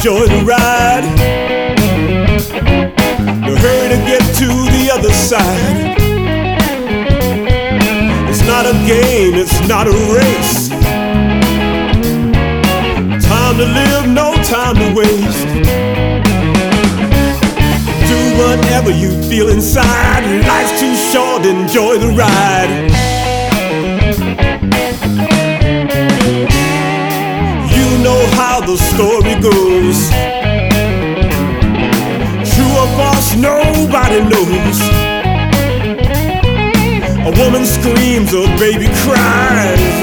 enjoy the ride. No hurry to get to the other side. It's not a game, it's not a race. Time to live, no time to waste. Do whatever you feel inside. Life's too short, enjoy the ride. You know how the story goes. True or false, nobody knows. A woman screams, a baby cries.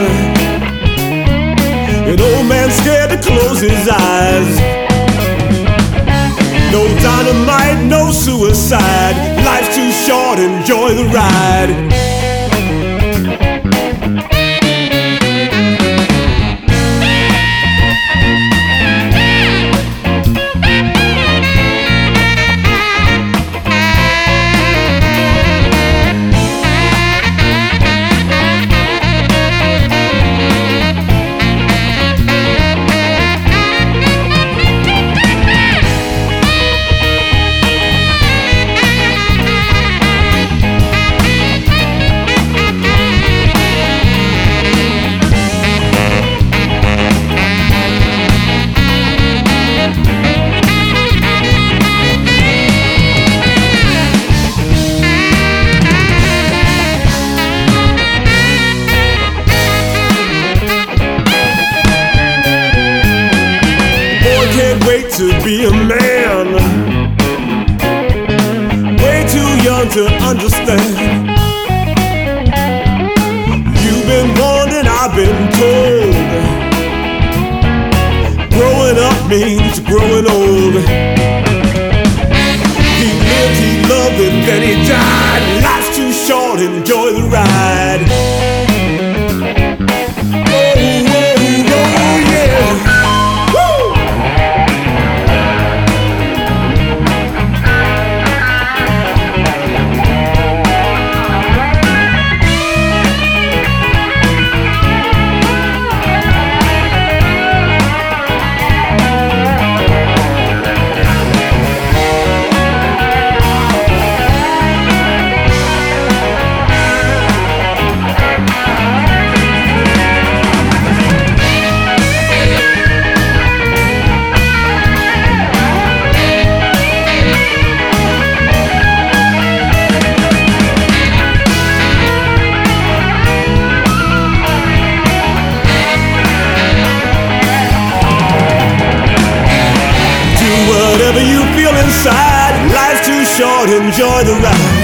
An old man scared to close his eyes. No dynamite, no suicide. Life's too short, enjoy the ride. Can't wait to be a man. Way too young to understand. You've been warned and I've been told. Growing up means growing old. He lived, he loved, and then he died. Life's too short, enjoy the ride. Whatever you feel inside, life's too short, enjoy the ride.